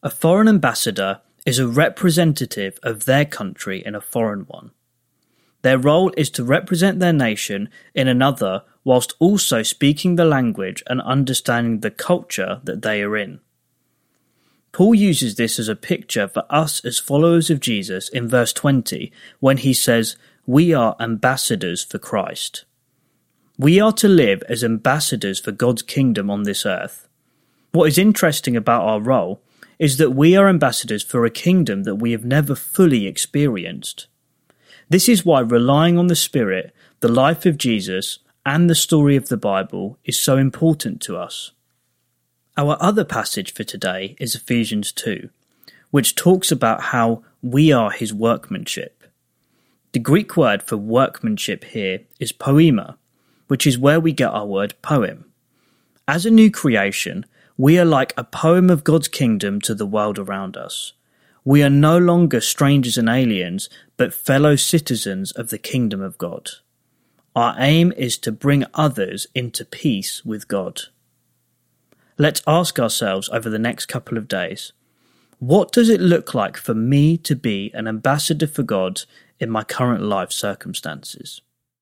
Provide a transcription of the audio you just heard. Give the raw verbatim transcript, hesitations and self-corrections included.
A foreign ambassador is a representative of their country in a foreign one. Their role is to represent their nation in another whilst also speaking the language and understanding the culture that they are in. Paul uses this as a picture for us as followers of Jesus in verse twenty when he says, "We are ambassadors for Christ." We are to live as ambassadors for God's kingdom on this earth. What is interesting about our role is that we are ambassadors for a kingdom that we have never fully experienced. This is why relying on the Spirit, the life of Jesus, and the story of the Bible is so important to us. Our other passage for today is Ephesians two, which talks about how we are his workmanship. The Greek word for workmanship here is poema, which is where we get our word poem. As a new creation, we are like a poem of God's kingdom to the world around us. We are no longer strangers and aliens, but fellow citizens of the kingdom of God. Our aim is to bring others into peace with God. Let's ask ourselves over the next couple of days, what does it look like for me to be an ambassador for God in my current life circumstances?